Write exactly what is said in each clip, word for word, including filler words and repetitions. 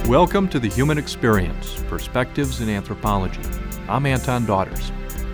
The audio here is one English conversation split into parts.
Welcome to The Human Experience, Perspectives in Anthropology. I'm Anton Daughters.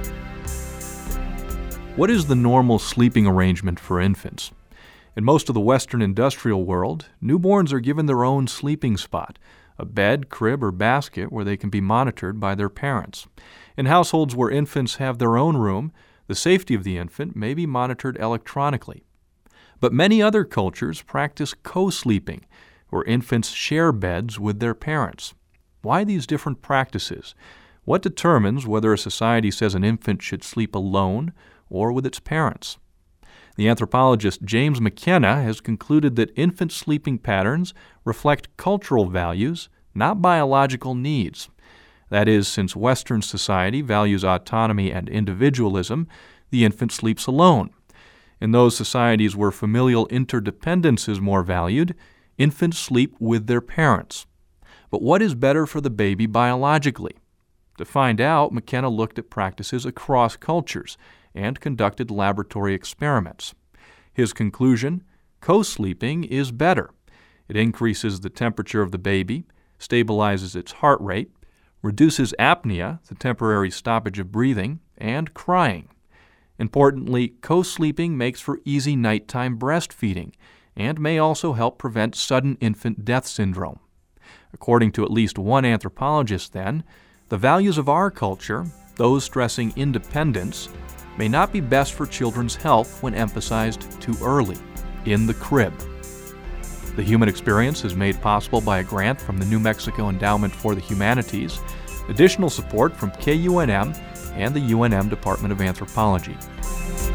What is the normal sleeping arrangement for infants? In most of the Western industrial world, newborns are given their own sleeping spot, a bed, crib, or basket where they can be monitored by their parents. In households where infants have their own room, the safety of the infant may be monitored electronically. But many other cultures practice co-sleeping, where infants share beds with their parents. Why these different practices? What determines whether a society says an infant should sleep alone or with its parents? The anthropologist James McKenna has concluded that infant sleeping patterns reflect cultural values, not biological needs. That is, since Western society values autonomy and individualism, the infant sleeps alone. In those societies where familial interdependence is more valued, infants sleep with their parents. But what is better for the baby biologically? To find out, McKenna looked at practices across cultures and conducted laboratory experiments. His conclusion: co-sleeping is better. It increases the temperature of the baby, stabilizes its heart rate, reduces apnea, the temporary stoppage of breathing, and crying. Importantly, co-sleeping makes for easy nighttime breastfeeding and may also help prevent sudden infant death syndrome. According to at least one anthropologist, then, the values of our culture, those stressing independence, may not be best for children's health when emphasized too early, in the crib. The Human Experience is made possible by a grant from the New Mexico Endowment for the Humanities, additional support from K U N M and the U N M Department of Anthropology.